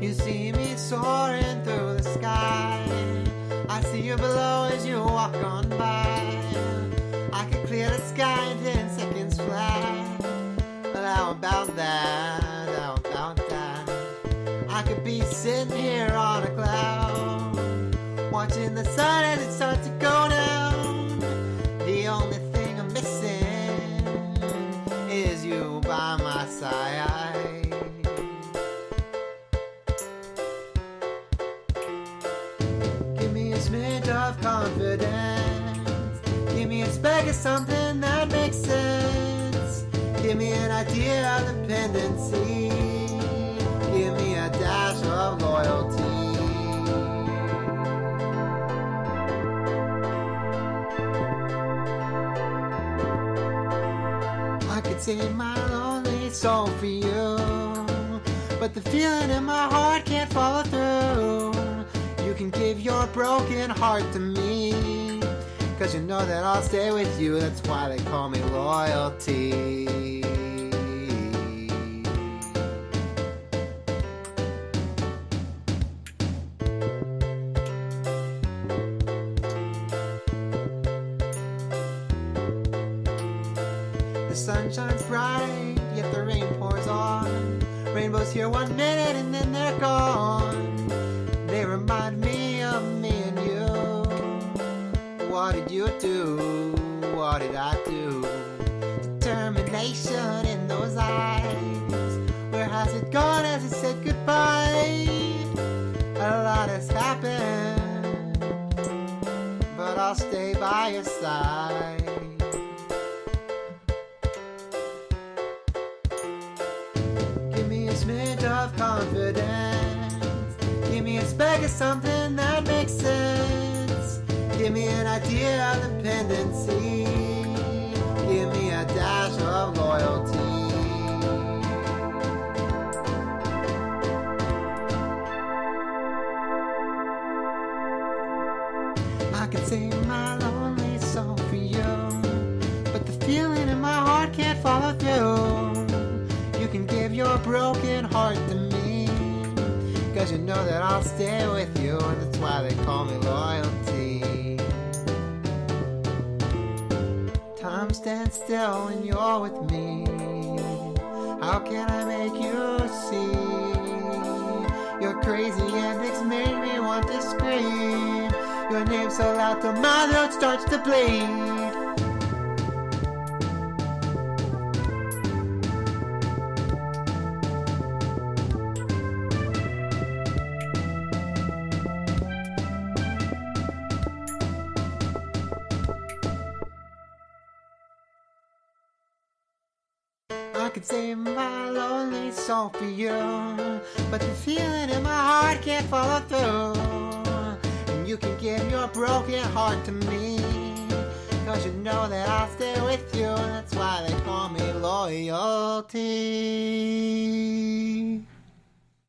You see me soaring through the sky. I see you below as you walk on by. I could clear the sky in 10 seconds flat. But how about that? How about that? I could be sitting here on a cloud, watching the sun as it starts to go down. The only thing I'm missing is you by my side. Give me a smidge of confidence. Give me a speck of something that makes sense. Give me an idea of dependency. Give me a dash of loyalty. I could save my lonely soul for you, but the feeling in my heart can't follow through. You can give your broken heart to me, 'cause you know that I'll stay with you. That's why they call me loyalty. The sun shines bright, yet the rain pours on. Rainbows here 1 minute and then they're gone. They remind me of me and you. What did you do? What did I do? Determination in those eyes. Where has it gone as it said goodbye? A lot has happened, but I'll stay by your side. Give me a smidge of confidence. Give me a speck of something that makes sense. Give me an idea of dependency. Give me a dash of loyalty. I could save my lonely soul for you, but the feeling in my heart can't follow through. You can give your broken heart to me, 'cause you know that I'll stay with you, and that's why they call me loyalty. Time stands still when you're with me. How can I make you see? Your crazy antics make me want to scream. Your name so loud till my throat starts to bleed. I could save my lonely soul for you, but the feeling in my heart can't follow through. And you can give your broken heart to me, 'cause you know that I'll stay with you, and that's why they call me loyalty.